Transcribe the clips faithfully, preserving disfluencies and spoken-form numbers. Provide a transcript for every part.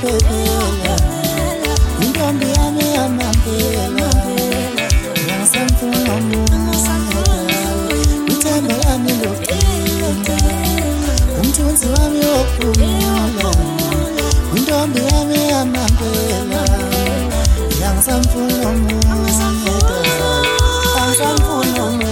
wokuphela intombi yami yamambela yangisamfuna umunye ithemba lami lokuqina umthunzi wami wokuphumula intombi yami yamambela yangisamfuna umunye yangisamfuna umunye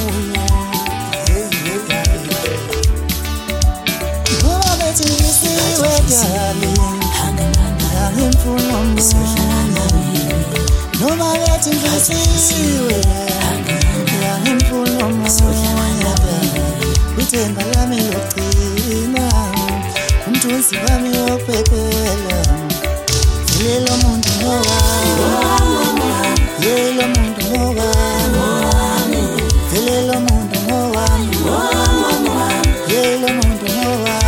noma bethi ngisiwe yangimfuna umoya ithemba lami lokuqina umthunzi wami wokuphephela lelo muntu ngowami lelo muntu ngowami lelo muntu ngowami lelo muntu ngowami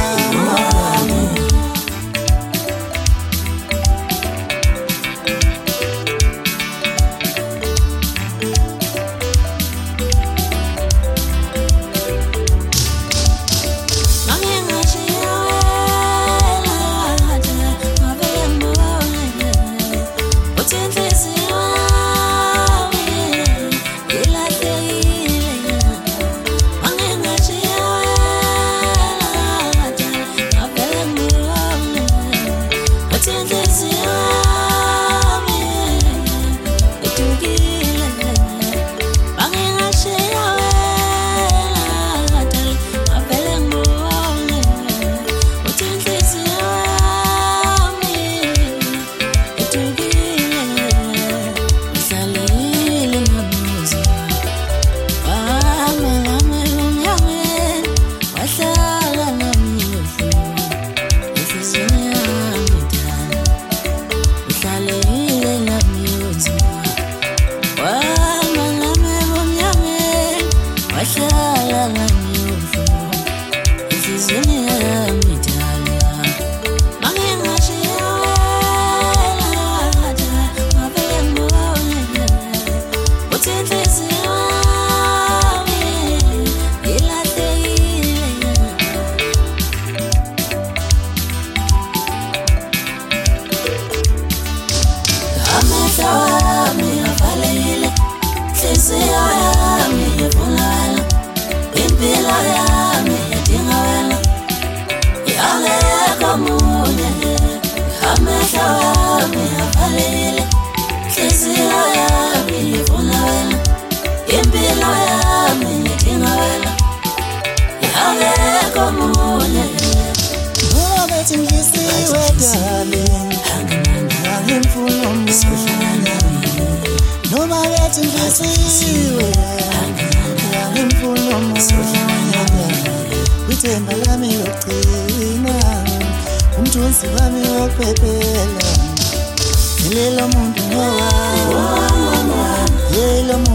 noma bethi ngisiwe yangimfuna umoya ithemba lami lokuqina umthunzi wami wokuphephela lelo muntu ngowami lelo